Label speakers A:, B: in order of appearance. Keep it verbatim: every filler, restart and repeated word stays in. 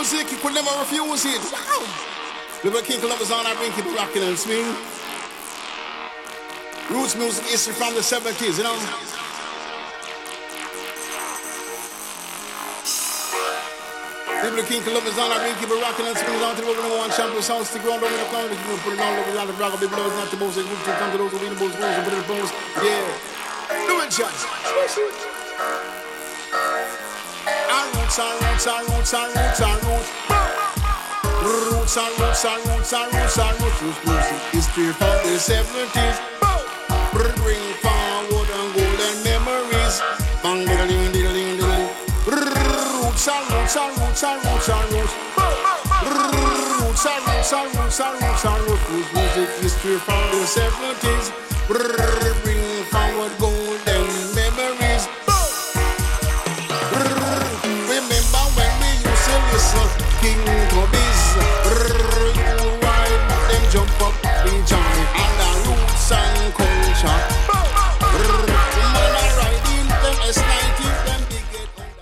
A: music, you could never refuse it. Wow. Little King Columbus on, I bring keep rocking and swing. Roots music history from the seventies, you know. Little King Columbus on, I bring keep rocking and swing down to the number one champion sound, stick around on the corner, put it on over on the block of the blows, not the most, they move to come to those who win the most, put it in the bones. Yeah. Do it, Josh. Our roots, our roots, our roots, our roots, our roots. Roots, our roots, our roots, our roots, our roots. Roots music history from the seventies. Bring forward and golden memories. Bang, diddling, diddling, diddling. Roots, our roots, our roots, our roots, our roots. Roots, our roots, our roots, our roots, our roots. Roots music history from the seventies.